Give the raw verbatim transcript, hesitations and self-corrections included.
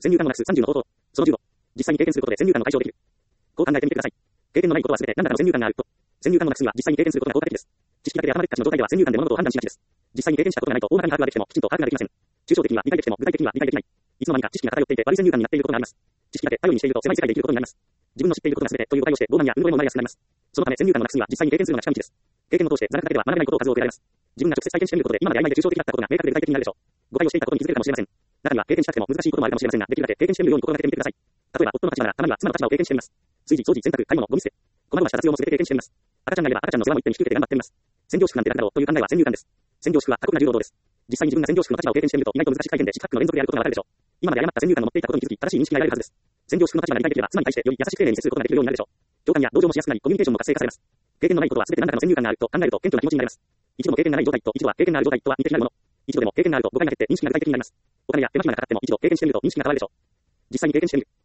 先入観のなくすさんじゅうの方法。そのじゅうを、実際に経験することで先入観を解消できる。こう考えてみてください。経験のないことはすべて何らかの先入観があると。先入観のなくすには実際に経験することが効果的です。知識だけで頭でっかちの状態では先入観で物事を判断しがちです。実際に経験したことがないと大まかに把握ができてもきちんと把握ができません。抽象的には理解できても具体的には理解できない。いつの間にか知識が偏っていて悪い先入観になっていることがあります。知識だけ頼りにしていると狭い世界で生きることになります。自分の知っていることがすべてという答えをして傲慢や運動へもなりやすくなります。そのため先入観のなくすには実際に経験するのが近道です。経験を通して座学だけでは学べないことを数多く得られます。自分が直接体験してみることで今まで曖昧で抽象的だったことが明確で具体的になるでしょう。誤解をしていたことに気づけるかもしれません。中には経験したくても難しいこともあるかもしれませんが、できるだけ経験してみるように心がけてみてください。例えば夫の立場ならたまには妻の立場を経験してみます。炊事、掃除、洗濯、買い物、ゴミ捨て、細々した雑用もすべて経験してみます。赤ちゃんがいれば赤ちゃんの世話も一手に引き受けて頑張ってみます。専業主婦なんて楽だろうという考えは先入観です。専業主婦は過酷な重労働です。実際に自分が専業主婦の立場を経験してみると意外と難しい体験で四苦八苦の連続であることがわかるでしょう。今まで誤った先入観の持っていたことに気づき正しい認識が得られるはずです。専業主婦の立場が理解できれば妻に対してより優しく丁寧に接することができるようになるでしょう。共感や同情もしやすくなりコミュニケーションも活性化されます。経験のないことはすべて何らかの先入観があると考えると謙虚な気持ちになります。一度も経験がない状態と一度は経験がある状態とは似て非なるもの。一度でも経験があると誤解が減って認識が具体的になります。お金や手間暇がかかっても一度経験してみると認識が変わるでしょう。実際に経験してみる。